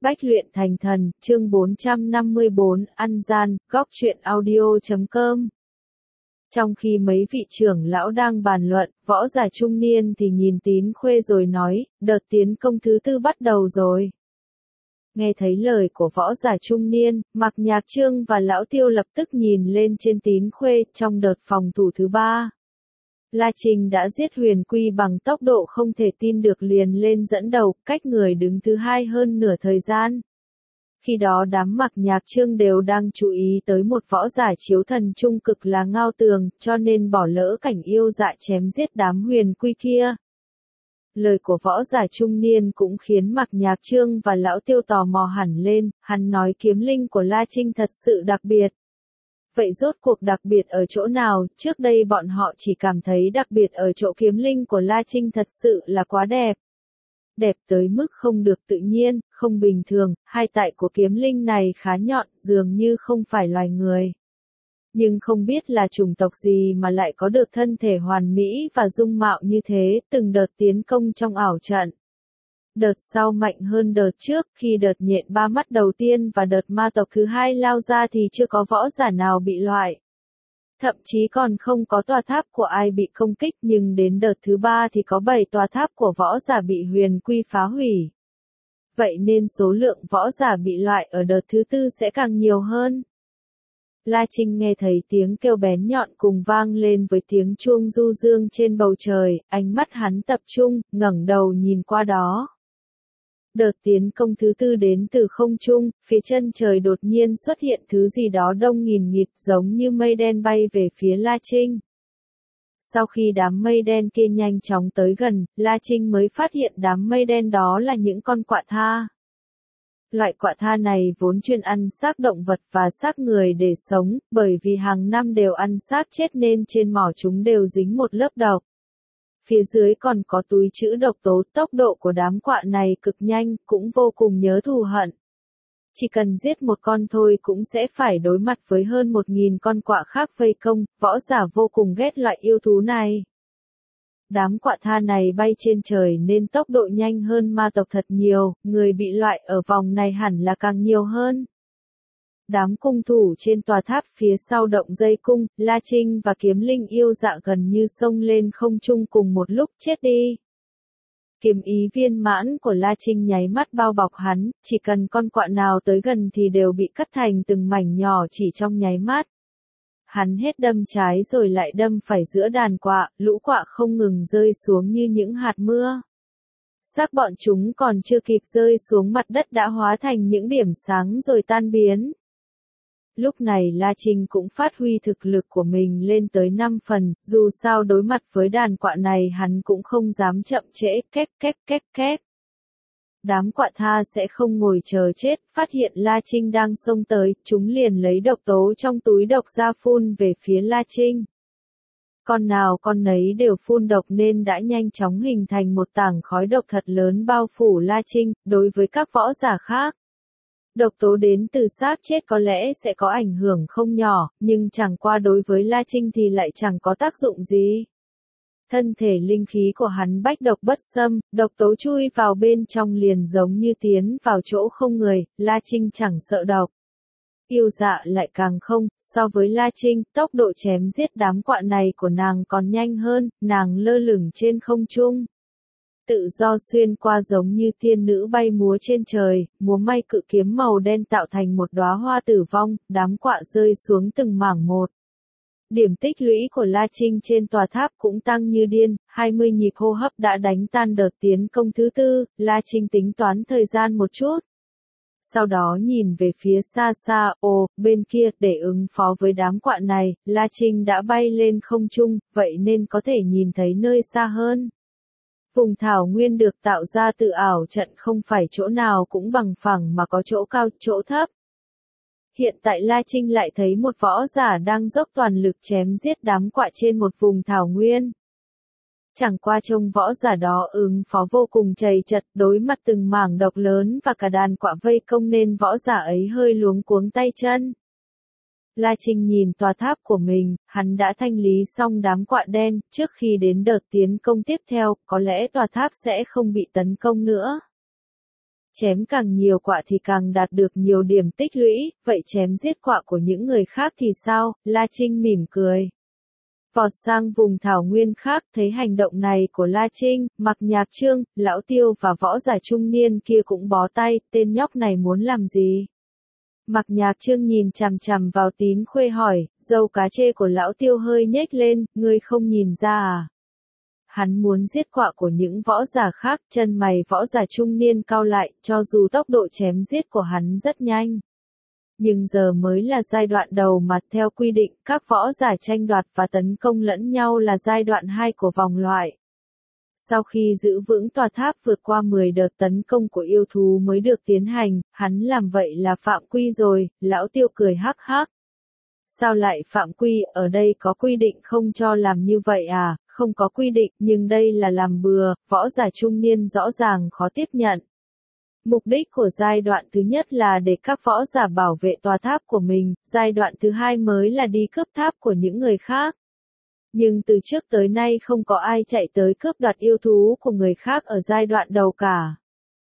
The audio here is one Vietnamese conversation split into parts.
Bách luyện thành thần, chương 454, ăn gian, góc truyện audio.com. Trong khi mấy vị trưởng lão đang bàn luận, võ giả trung niên thì nhìn Tín Khuê rồi nói, đợt tiến công thứ tư bắt đầu rồi. Nghe thấy lời của võ giả trung niên, Mạc Nhạc Trương và Lão Tiêu lập tức nhìn lên trên Tín Khuê, trong đợt phòng thủ thứ ba. La Trinh đã giết Huyền Quy bằng tốc độ không thể tin được liền lên dẫn đầu, cách người đứng thứ hai hơn nửa thời gian. Khi đó đám Mạc Nhạc Trương đều đang chú ý tới một võ giả chiếu thần trung cực là Ngao Tường, cho nên bỏ lỡ cảnh yêu dạ chém giết đám Huyền Quy kia. Lời của võ giả trung niên cũng khiến Mạc Nhạc Trương và Lão Tiêu tò mò hẳn lên, hắn nói kiếm linh của La Trinh thật sự đặc biệt. Vậy rốt cuộc đặc biệt ở chỗ nào? Trước đây bọn họ chỉ cảm thấy đặc biệt ở chỗ kiếm linh của La Trinh thật sự là quá đẹp. Đẹp tới mức không được tự nhiên, không bình thường, hai tại của kiếm linh này khá nhọn, dường như không phải loài người. Nhưng không biết là chủng tộc gì mà lại có được thân thể hoàn mỹ và dung mạo như thế, từng đợt tiến công trong ảo trận. Đợt sau mạnh hơn đợt trước, khi đợt nhện ba mắt đầu tiên và đợt ma tộc thứ hai lao ra thì chưa có võ giả nào bị loại. Thậm chí còn không có tòa tháp của ai bị công kích, nhưng đến đợt thứ ba thì có 7 tòa tháp của võ giả bị Huyền Quy phá hủy. Vậy nên số lượng võ giả bị loại ở đợt thứ tư sẽ càng nhiều hơn. La Trinh nghe thấy tiếng kêu bén nhọn cùng vang lên với tiếng chuông du dương trên bầu trời, ánh mắt hắn tập trung, ngẩng đầu nhìn qua đó. Đợt tiến công thứ tư đến từ không trung, phía chân trời đột nhiên xuất hiện thứ gì đó đông nghìn nghịt giống như mây đen bay về phía La Trinh. Sau khi đám mây đen kia nhanh chóng tới gần, La Trinh mới phát hiện đám mây đen đó là những con quạ tha. Loại quạ tha này vốn chuyên ăn xác động vật và xác người để sống, bởi vì hàng năm đều ăn xác chết nên trên mỏ chúng đều dính một lớp độc. Phía dưới còn có túi trữ độc tố, tốc độ của đám quạ này cực nhanh, cũng vô cùng nhớ thù hận. Chỉ cần giết một con thôi cũng sẽ phải đối mặt với hơn 1000 con quạ khác vây công, võ giả vô cùng ghét loại yêu thú này. Đám quạ tha này bay trên trời nên tốc độ nhanh hơn ma tộc thật nhiều, người bị loại ở vòng này hẳn là càng nhiều hơn. Đám cung thủ trên tòa tháp phía sau động dây cung, La Trinh và kiếm linh yêu dạ gần như xông lên không trung cùng một lúc chết đi. Kiếm ý viên mãn của La Trinh nháy mắt bao bọc hắn, chỉ cần con quạ nào tới gần thì đều bị cắt thành từng mảnh nhỏ chỉ trong nháy mắt. Hắn hết đâm trái rồi lại đâm phải giữa đàn quạ, lũ quạ không ngừng rơi xuống như những hạt mưa. Xác bọn chúng còn chưa kịp rơi xuống mặt đất đã hóa thành những điểm sáng rồi tan biến. Lúc này La Trinh cũng phát huy thực lực của mình lên tới 5 phần, dù sao đối mặt với đàn quạ này hắn cũng không dám chậm trễ, két. Đám quạ tha sẽ không ngồi chờ chết, phát hiện La Trinh đang xông tới, chúng liền lấy độc tố trong túi độc ra phun về phía La Trinh. Con nào con nấy đều phun độc nên đã nhanh chóng hình thành một tảng khói độc thật lớn bao phủ La Trinh, đối với các võ giả khác. Độc tố đến từ xác chết có lẽ sẽ có ảnh hưởng không nhỏ, nhưng chẳng qua đối với La Trinh thì lại chẳng có tác dụng gì. Thân thể linh khí của hắn bách độc bất xâm, độc tố chui vào bên trong liền giống như tiến vào chỗ không người, La Trinh chẳng sợ độc. Yêu dạ lại càng không, so với La Trinh, tốc độ chém giết đám quạ này của nàng còn nhanh hơn, nàng lơ lửng trên không trung. Tự do xuyên qua giống như tiên nữ bay múa trên trời, múa may cự kiếm màu đen tạo thành một đóa hoa tử vong, đám quạ rơi xuống từng mảng một. Điểm tích lũy của La Trinh trên tòa tháp cũng tăng như điên, 20 nhịp hô hấp đã đánh tan đợt tiến công thứ tư, La Trinh tính toán thời gian một chút. Sau đó nhìn về phía xa xa, bên kia, để ứng phó với đám quạ này, La Trinh đã bay lên không trung, vậy nên có thể nhìn thấy nơi xa hơn. Vùng thảo nguyên được tạo ra từ ảo trận không phải chỗ nào cũng bằng phẳng mà có chỗ cao, chỗ thấp. Hiện tại La Trinh lại thấy một võ giả đang dốc toàn lực chém giết đám quạ trên một vùng thảo nguyên. Chẳng qua trông võ giả đó ứng phó vô cùng trầy trật, đối mặt từng mảng độc lớn và cả đàn quạ vây công nên võ giả ấy hơi luống cuống tay chân. La Trinh nhìn tòa tháp của mình, hắn đã thanh lý xong đám quạ đen, trước khi đến đợt tiến công tiếp theo, có lẽ tòa tháp sẽ không bị tấn công nữa. Chém càng nhiều quạ thì càng đạt được nhiều điểm tích lũy, vậy chém giết quạ của những người khác thì sao? La Trinh mỉm cười. Vọt sang vùng thảo nguyên khác, thấy hành động này của La Trinh, Mạc Nhạc Trương, Lão Tiêu và võ giả trung niên kia cũng bó tay, tên nhóc này muốn làm gì? Mạc Nhạc Trương nhìn chằm chằm vào Tín Khuê hỏi, râu cá chê của Lão Tiêu hơi nhếch lên, ngươi không nhìn ra à? Hắn muốn giết quạ của những võ giả khác, chân mày võ giả trung niên cau lại, cho dù tốc độ chém giết của hắn rất nhanh. Nhưng giờ mới là giai đoạn đầu mà theo quy định, các võ giả tranh đoạt và tấn công lẫn nhau là giai đoạn 2 của vòng loại. Sau khi giữ vững tòa tháp vượt qua 10 đợt tấn công của yêu thú mới được tiến hành, hắn làm vậy là phạm quy rồi, Lão Tiêu cười hắc hắc. Sao lại phạm quy, ở đây có quy định không cho làm như vậy à? Không có quy định, nhưng đây là làm bừa, võ giả trung niên rõ ràng khó tiếp nhận. Mục đích của giai đoạn thứ nhất là để các võ giả bảo vệ tòa tháp của mình, giai đoạn thứ hai mới là đi cướp tháp của những người khác. Nhưng từ trước tới nay không có ai chạy tới cướp đoạt yêu thú của người khác ở giai đoạn đầu cả.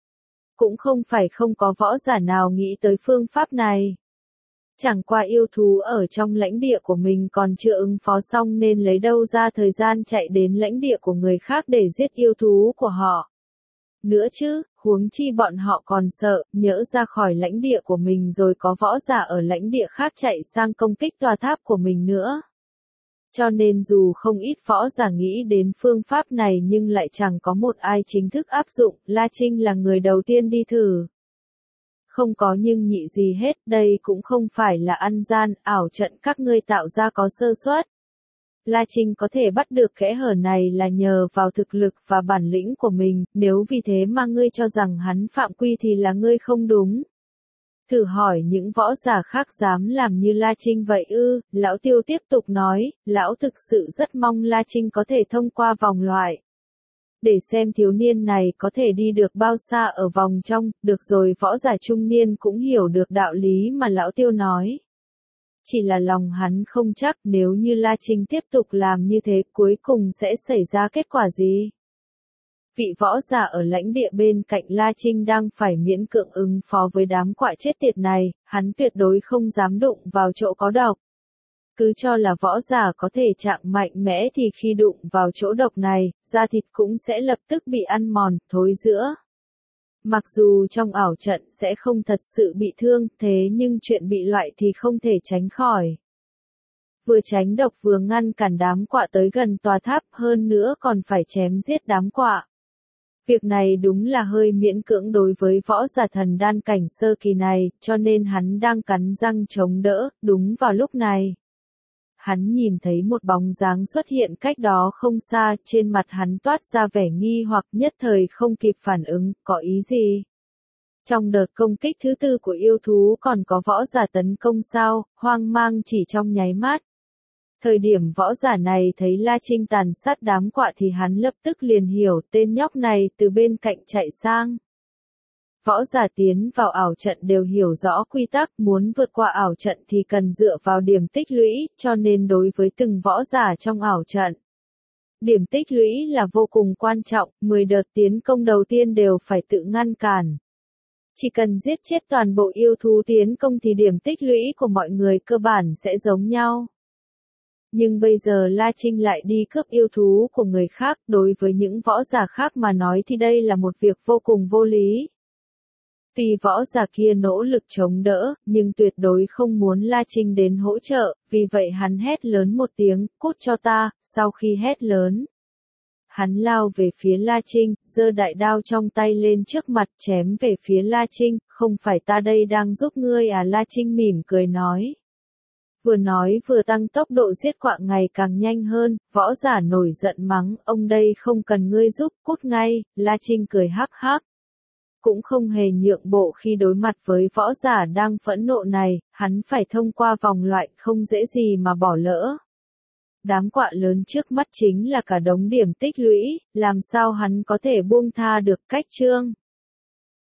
Cũng không phải không có võ giả nào nghĩ tới phương pháp này. Chẳng qua yêu thú ở trong lãnh địa của mình còn chưa ứng phó xong nên lấy đâu ra thời gian chạy đến lãnh địa của người khác để giết yêu thú của họ. Nữa chứ, huống chi bọn họ còn sợ, nhỡ ra khỏi lãnh địa của mình rồi có võ giả ở lãnh địa khác chạy sang công kích tòa tháp của mình nữa. Cho nên dù không ít võ giả nghĩ đến phương pháp này nhưng lại chẳng có một ai chính thức áp dụng, La Trinh là người đầu tiên đi thử. Không có nhưng nhị gì hết, đây cũng không phải là ăn gian, ảo trận các ngươi tạo ra có sơ suất. La Trinh có thể bắt được kẽ hở này là nhờ vào thực lực và bản lĩnh của mình, nếu vì thế mà ngươi cho rằng hắn phạm quy thì là ngươi không đúng. Thử hỏi những võ giả khác dám làm như La Trinh vậy ư? Lão Tiêu tiếp tục nói, lão thực sự rất mong La Trinh có thể thông qua vòng loại. Để xem thiếu niên này có thể đi được bao xa ở vòng trong, được rồi võ giả trung niên cũng hiểu được đạo lý mà Lão Tiêu nói. Chỉ là lòng hắn không chắc nếu như La Trinh tiếp tục làm như thế cuối cùng sẽ xảy ra kết quả gì. Vị võ giả ở lãnh địa bên cạnh La Trinh đang phải miễn cưỡng ứng phó với đám quạ chết tiệt này, hắn tuyệt đối không dám đụng vào chỗ có độc. Cứ cho là võ giả có thể chạm mạnh mẽ thì khi đụng vào chỗ độc này, da thịt cũng sẽ lập tức bị ăn mòn, thối rữa. Mặc dù trong ảo trận sẽ không thật sự bị thương, thế nhưng chuyện bị loại thì không thể tránh khỏi. Vừa tránh độc vừa ngăn cản đám quạ tới gần tòa tháp, hơn nữa còn phải chém giết đám quạ. Việc này đúng là hơi miễn cưỡng đối với võ giả thần đan cảnh sơ kỳ này, cho nên hắn đang cắn răng chống đỡ, đúng vào lúc này. Hắn nhìn thấy một bóng dáng xuất hiện cách đó không xa, trên mặt hắn toát ra vẻ nghi hoặc nhất thời không kịp phản ứng, có ý gì? Trong đợt công kích thứ tư của yêu thú còn có võ giả tấn công sao, hoang mang chỉ trong nháy mắt. Thời điểm võ giả này thấy La Trinh tàn sát đám quạ thì hắn lập tức liền hiểu tên nhóc này từ bên cạnh chạy sang. Võ giả tiến vào ảo trận đều hiểu rõ quy tắc, muốn vượt qua ảo trận thì cần dựa vào điểm tích lũy, cho nên đối với từng võ giả trong ảo trận. Điểm tích lũy là vô cùng quan trọng, 10 đợt tiến công đầu tiên đều phải tự ngăn cản. Chỉ cần giết chết toàn bộ yêu thú tiến công thì điểm tích lũy của mọi người cơ bản sẽ giống nhau. Nhưng bây giờ La Trinh lại đi cướp yêu thú của người khác, đối với những võ giả khác mà nói thì đây là một việc vô cùng vô lý. Tuy võ giả kia nỗ lực chống đỡ, nhưng tuyệt đối không muốn La Trinh đến hỗ trợ, vì vậy hắn hét lớn một tiếng, cút cho ta, sau khi hét lớn. Hắn lao về phía La Trinh, giơ đại đao trong tay lên trước mặt chém về phía La Trinh, không phải ta đây đang giúp ngươi à? La Trinh mỉm cười nói. Vừa nói vừa tăng tốc độ giết quạ ngày càng nhanh hơn, võ giả nổi giận mắng, ông đây không cần ngươi giúp, cút ngay, La Trinh cười hắc hắc. Cũng không hề nhượng bộ khi đối mặt với võ giả đang phẫn nộ này, hắn phải thông qua vòng loại, không dễ gì mà bỏ lỡ. Đám quạ lớn trước mắt chính là cả đống điểm tích lũy, làm sao hắn có thể buông tha được cách chương.